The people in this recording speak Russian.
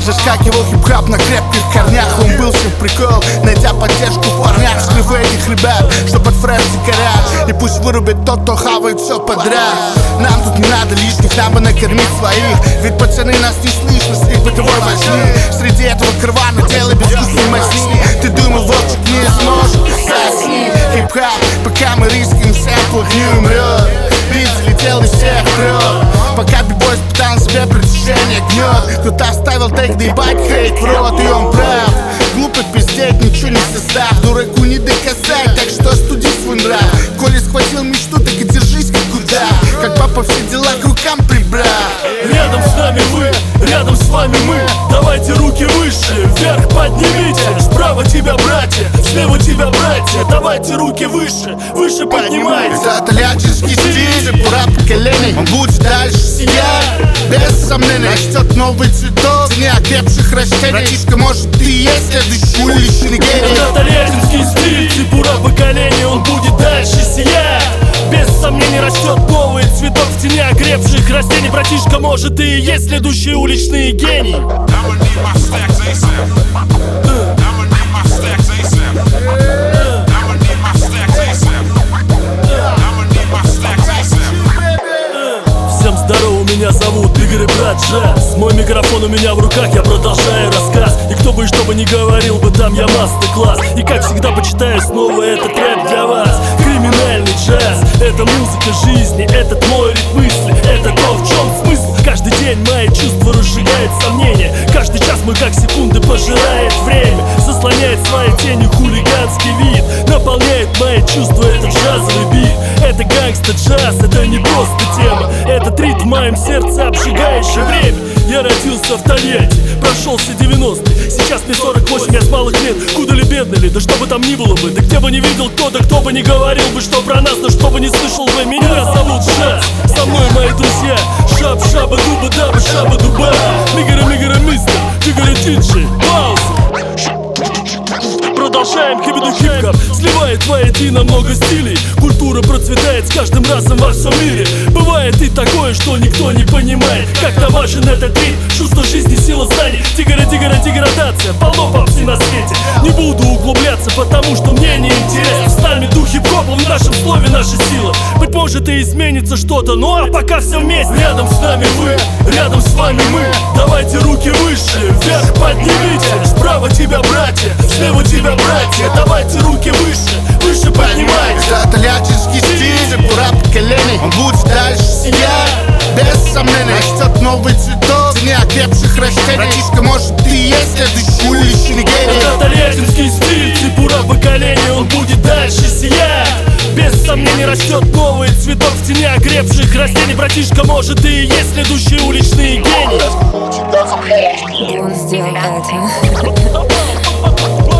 Заскакивал хип-хап на крепких корнях. Он был всем прикол, найдя поддержку в парнях. Срывы этих ребят, что под фреш горят. И пусть вырубит тот, кто хавает все подряд. Нам тут не надо лишних, нам бы накормить своих. Ведь пацаны нас не слышно с их бытовой возни. Среди этого крвана дело безвкусной мазни. Ты думал, волчик не сможет сосни. Хип-хап, пока мы риским сэмплах, не умрет. Бит залетел из всех крёт. Пока бибой испытал себе притяжение гнет. Кто-то оставил тег, да ебать хейт в рот. И он прав, глупо пиздеть, ничего не состав. Дураку не доказать, так что остуди свой нрав. Коли схватил мечту, так и держись как куда. Как папа все дела к рукам прибрал. Рядом с нами вы, рядом с вами мы. Давайте руки выше, вверх поднимите. Справа тебя братья, слева тебя братья. Давайте руки выше, выше поднимайте. Это тольяттинский стиль, пора поколений. Он будет дальше сиять, без сомнений. Растет новый цветок, не окрепших растений. Братишка, может ты и есть следующий уличный гений. Это тольяттинский стиль, цепура поколений. Он будет дальше сиять, без сомнений. Растет новый цветок в тени окрепших растений. Братишка, может ты и есть следующий уличный гений. Всем здорово, меня зовут Игорь и брат Джаз. Мой микрофон у меня в руках, я продолжаю рассказ. И кто бы что бы ни говорил бы, там я мастер-класс. И как всегда почитаю снова этот рэп для вас. Криминальный джаз, это музыка жизни, этот мой ритм мысли, это то, в чем смысл. Каждый день мои чувства разжигают сомнения. Каждый час мы как секунды пожирает время. Заслоняет своей тенью хулиганский вид. Наполняет мои чувства этот джазовый бит. Это гангста-джаз, это не просто тема. Этот ритм в моем сердце обжигающее время. Я родился в Тольятти, прошелся 90-е. Сейчас мне 48, я с малых лет. Куда ли, бедно ли, да что бы там ни было бы. Да где бы не видел кто, да кто бы не говорил бы, что про нас, да что бы не слышал бы. Меня зовут Джаз, со мной мои друзья. Шаб, шаба, дуба, даба, шаба, дуба. Мигара, мигара, мистер, тигара, тиджи. Пауза. Продолжаем хибиду хип-хоп. Сливает воедино много стилей. Культура процветает с каждым разом во всем мире. Бывает и такое, что никто не понимает. Как-то важен этот ритм, чувство жизни, сила знаний. Тигара, тигара, деградация, полно попсы на свете. Не буду углубляться, потому что мне не интересно. С нами дух хип-хопа, в нашем слове наша сила. Быть может и изменится что-то, ну а пока все вместе. Рядом с нами вы, рядом с вами мы. Давайте руки выше, вверх поднимите. Справа тебя братья, слева тебя братья. Давайте руки выше, выше поднимайте. Это тольяттинский стиль, пора поколений. Он будет дальше сиять, без сомнений. Растет новый цветок в тени окрепших растений. Братишка, может ты и есть следующий уличный гений. Это тольяттинский стиль, цепура поколений. Он будет дальше сиять, без сомнений. Растет новый цветок в тени окрепших растений. Братишка, может ты и есть следующий уличный гений. Он сделал это.